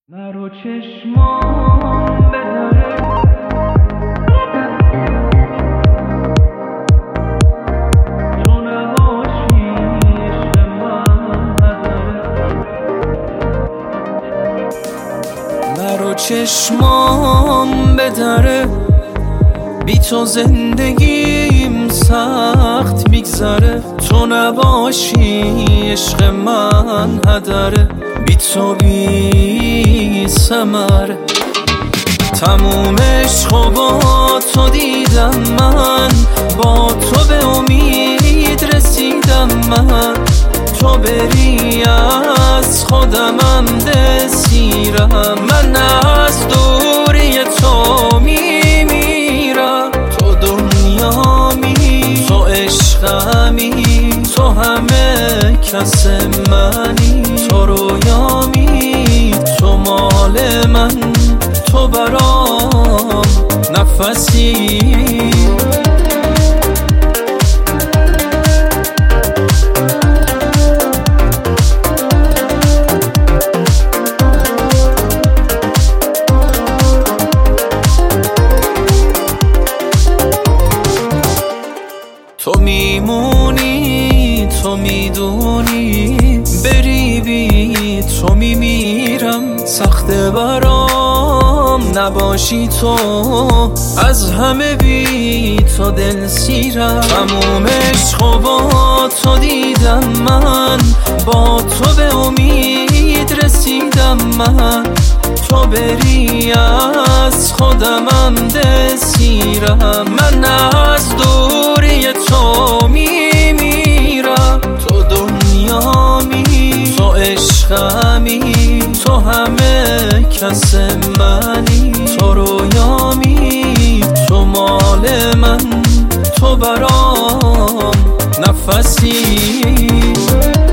نرو چشمان بدره تو نباشی عشق من نداره. نرو چشمان بدره بی تو زندگیم سخت میگذره. تو نباشی عشق من هدره. بی تو بی ثمره. تموم عشق با تو دیدم من، با تو به امید رسیدم من. تو بری از خودمم دسیرم، من از دوری تو میمیرم. تو دنیامی، تو عشقمی، تو همه کس منی. تو رویامی، تو مال من، تو برام نفسی. تو میمونی، تو میدونی، بری بی تو میمیرم. سخته برام نباشی تو، از همه بی تو دل سیرم. تموم عشق با تو دیدم من، با تو به امید رسیدم من. تو بری از خودمم دسیرم، من از دوری تو میمیرم. تو دنیامی، تو عشقمی، تو همه کس منی. تو رویامی، تو مال من، تو برام نفسی.